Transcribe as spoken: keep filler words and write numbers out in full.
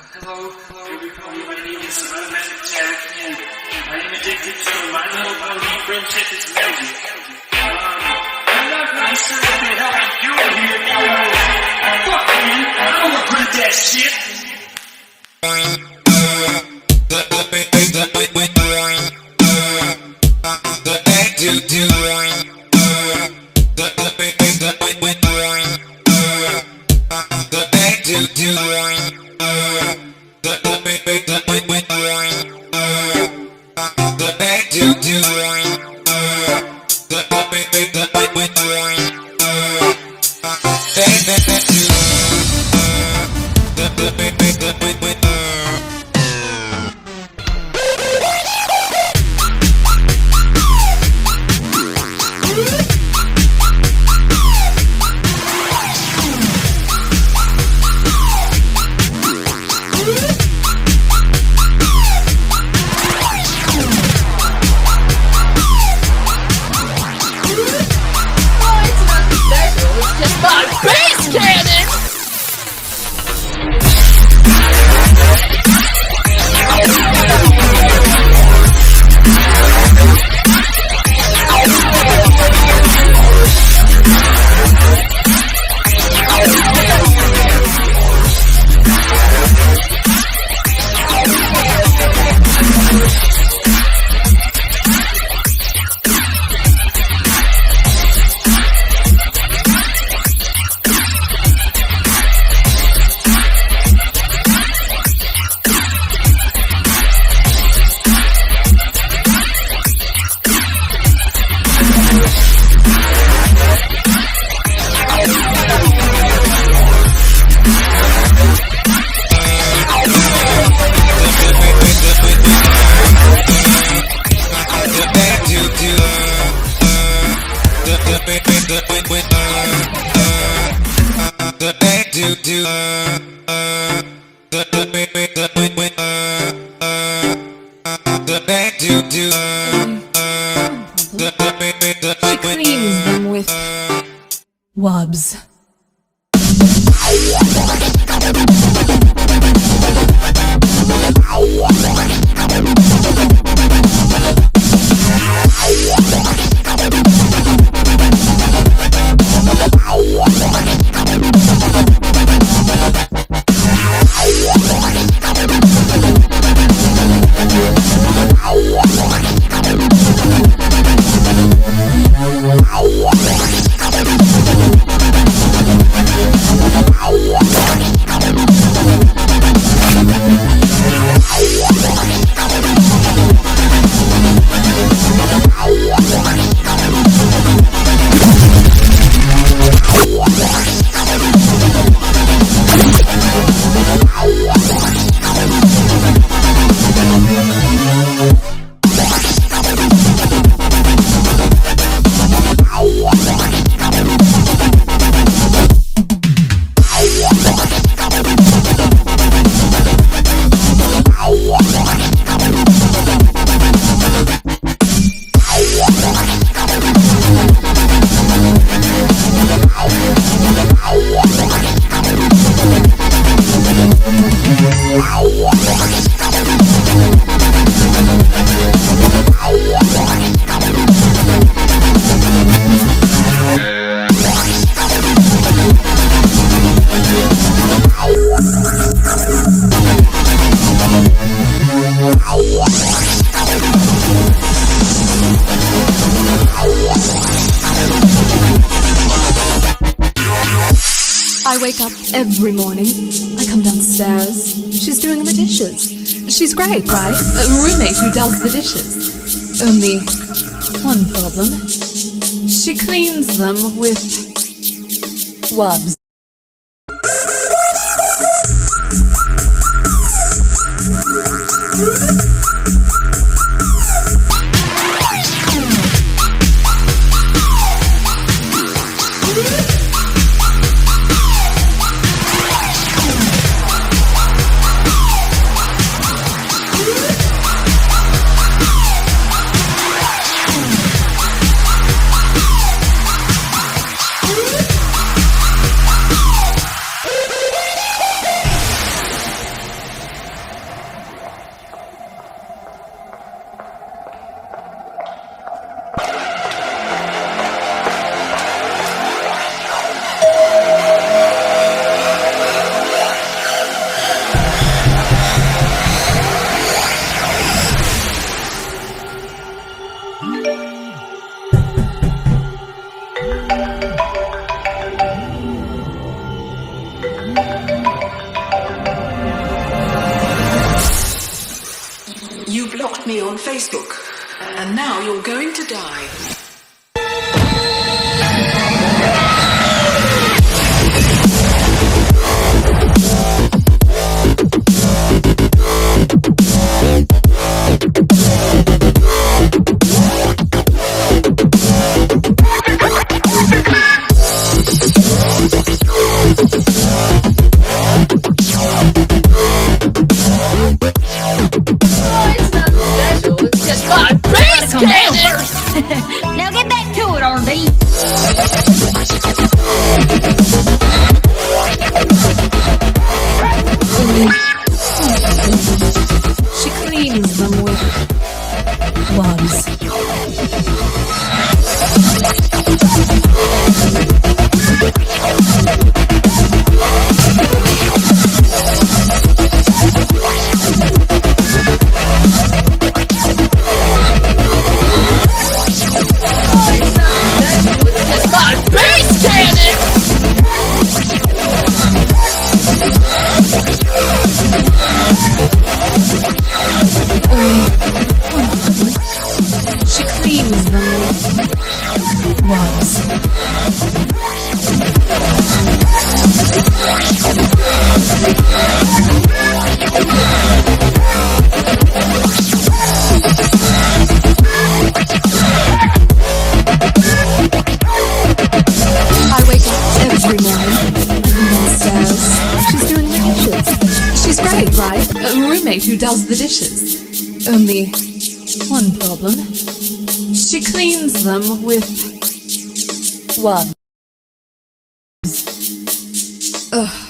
Hello, hello, everybody. My name is Automatic Jack, and I am addicted to My Little Pony Friendship is Magic. Um, I'm not really sure what the hell I'm doing here, guys. Fuck, man. I don't look good at that shit. She cleans them with wubs. I wake up every morning. I come downstairs. She's doing the dishes. She's great, right? A roommate who does the dishes. Only one problem. She cleans them with wubs. me on Facebook. And now you're going to die. Now get back to it, R V. She cleans them with wads. She cleans them with wads. I wake up every morning and downstairs. She's doing the dishes. She's great, right? A roommate who does the dishes. Only one problem. She cleans them with wads. Ugh.